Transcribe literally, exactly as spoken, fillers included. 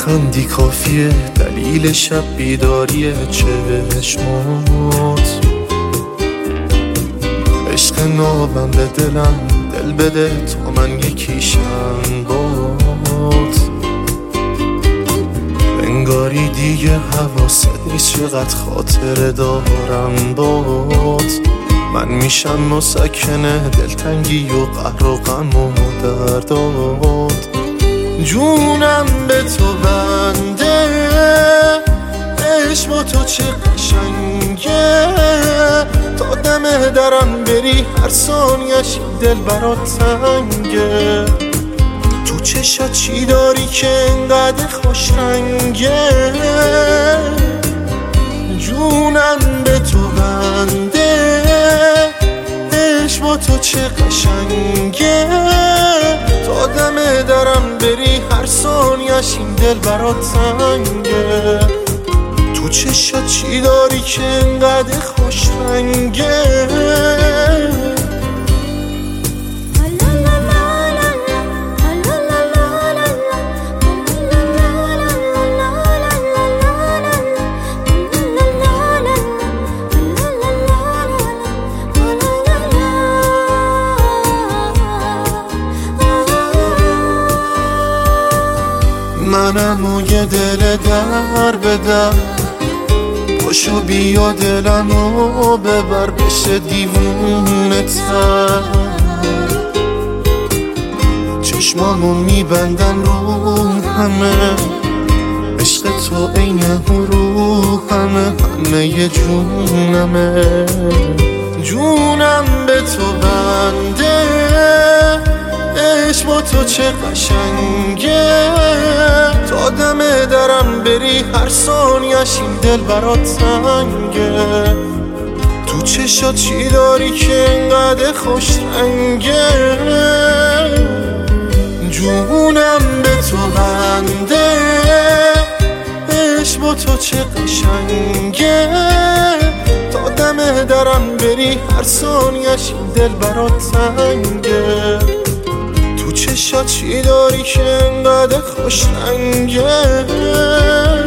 لبخندی کافیه دلیل شب بیداری چشمات. عشق نابم به دلم دل بده تا من یکیشم بات. انگاری دیگه حواست نیست چقدر خاطره دارم بات. من میشم مسکنه دلتنگی و قهر و غم و دردات. جونم به تو بنده، عشق با تو چه قشنگه. تا دم درم بری هر ثانیه‌اش دل برات تنگه. تو چشات چی داری که انقدر خوش رنگه. جونم به تو بنده، عشق با تو چه قشنگه. تا دم درم بری هر ثانیه‌اش این دل برات تنگه. تو چشات چی داری که انقدر خوش رنگه. منم و یه دل در بدم، پاشو بیا دلمو ببر بشه دیوونه تر. چشمامو میبندن رو همه، عشق تو عین رو همه، همه یه جونمه. جونم به تو بنده، عشق با تو چه قشنگه. تا دم درم بری هر ثانیه‌اش این دل برات تنگه. تو چشات چی داری که انقدر خوش رنگه. جونم به تو بنده، عشق با تو چه قشنگه. تا دم درم بری هر ثانیه‌اش این دل برات تنگه. تو چشات چی داری که انقدر خوش رنگه.